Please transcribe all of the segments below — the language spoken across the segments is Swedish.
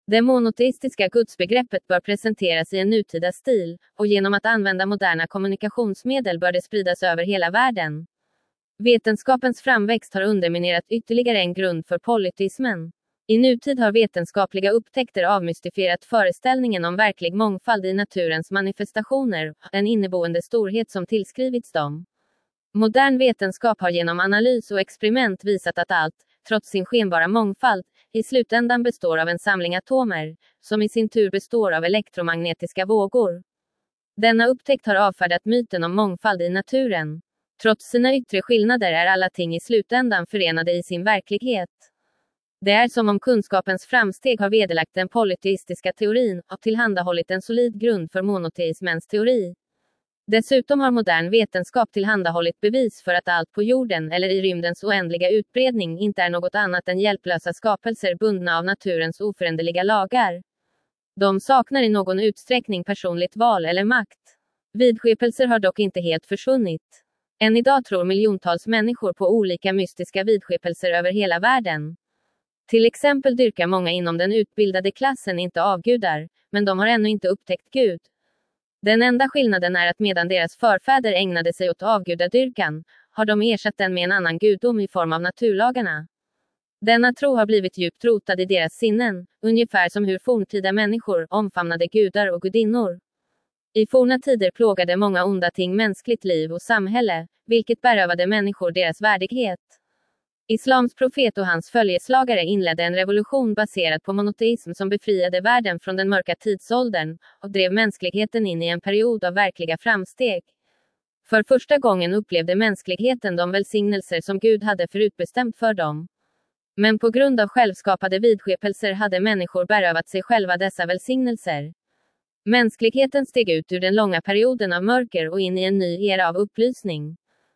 Det monoteistiska gudsbegreppet bör presenteras i en nutida stil, och genom att använda moderna kommunikationsmedel bör det spridas över hela världen. Vetenskapens framväxt har underminerat ytterligare en grund för polyteismen. I nutid har vetenskapliga upptäckter avmystifierat föreställningen om verklig mångfald i naturens manifestationer, en inneboende storhet som tillskrivits dem. Modern vetenskap har genom analys och experiment visat att allt, trots sin skenbara mångfald, i slutändan består av en samling atomer, som i sin tur består av elektromagnetiska vågor. Denna upptäckt har avfärdat myten om mångfald i naturen. Trots sina yttre skillnader är alla ting i slutändan förenade i sin verklighet. Det är som om kunskapens framsteg har vederlagt den polyteistiska teorin och tillhandahållit en solid grund för monoteismens teori. Dessutom har modern vetenskap tillhandahållit bevis för att allt på jorden eller i rymdens oändliga utbredning inte är något annat än hjälplösa skapelser bundna av naturens oföränderliga lagar. De saknar i någon utsträckning personligt val eller makt. Vidskepelser har dock inte helt försvunnit. Än idag tror miljontals människor på olika mystiska vidskepelser över hela världen. Till exempel dyrkar många inom den utbildade klassen inte avgudar, men de har ännu inte upptäckt Gud. Den enda skillnaden är att medan deras förfäder ägnade sig åt avgudadyrkan, har de ersatt den med en annan gudom i form av naturlagarna. Denna tro har blivit djupt rotad i deras sinnen, ungefär som hur forntida människor omfamnade gudar och gudinnor. I forna tider plågade många onda ting mänskligt liv och samhälle, vilket berövade människor deras värdighet. Islams profet och hans följeslagare inledde en revolution baserad på monoteism som befriade världen från den mörka tidsåldern, och drev mänskligheten in i en period av verkliga framsteg. För första gången upplevde mänskligheten de välsignelser som Gud hade förutbestämt för dem. Men på grund av självskapade vidskepelser hade människor berövat sig själva dessa välsignelser. Mänskligheten steg ut ur den långa perioden av mörker och in i en ny era av upplysning.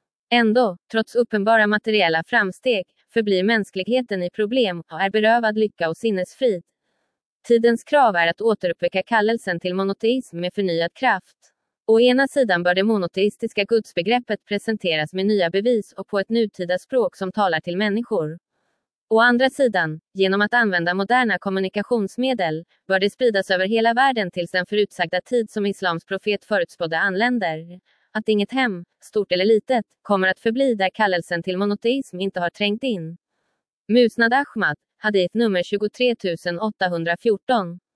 Ändå, trots uppenbara materiella framsteg, förblir mänskligheten i problem och är berövad lycka och sinnesfrid. Tidens krav är att återuppväcka kallelsen till monoteism med förnyad kraft. Å ena sidan bör det monoteistiska gudsbegreppet presenteras med nya bevis och på ett nutida språk som talar till människor. Å andra sidan, genom att använda moderna kommunikationsmedel, bör det spridas över hela världen tills den förutsagda tid som islams profet förutspådde anländer. Att inget hem, stort eller litet, kommer att förbli där kallelsen till monoteism inte har trängt in. Musnad Ahmad, hadith nummer 23814.